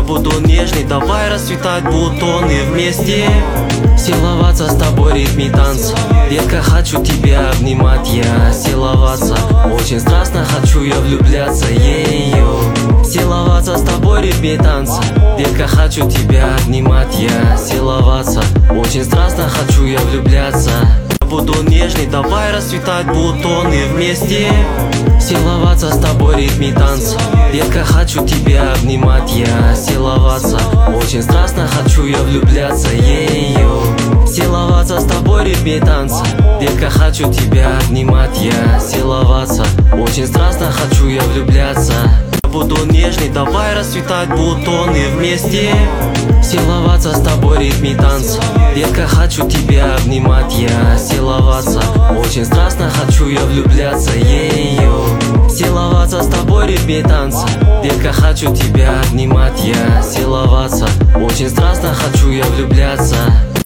буду нежный, давай расцветать бутоны вместе. Целоваться с тобой в ритме танца. Детка, хочу тебя обнимать, я целоваться. Очень страстно хочу я влюбляться, целоваться с тобой в ритме танца. Детка, хочу тебя обнимать, я целоваться. Очень страстно хочу я влюбляться. Буду нежный, давай расцветать бутоны вместе. Целоваться с тобой в ритме танца. Детка, хочу тебя обнимать, я целоваться. Очень страстно хочу я влюбляться, целоваться с тобой в ритме танца. Детка, хочу тебя обнимать, я целоваться. Очень страстно хочу я влюбляться. Буду нежный, давай расцветать бутоны вместе. Целоваться с тобой в ритме танца. Детка, хочу тебя обнимать, я целоваться. Очень страстно хочу я влюбляться, целоваться с тобой в ритме танца. Детка, хочу тебя обнимать, я целоваться. Очень страстно хочу я влюбляться.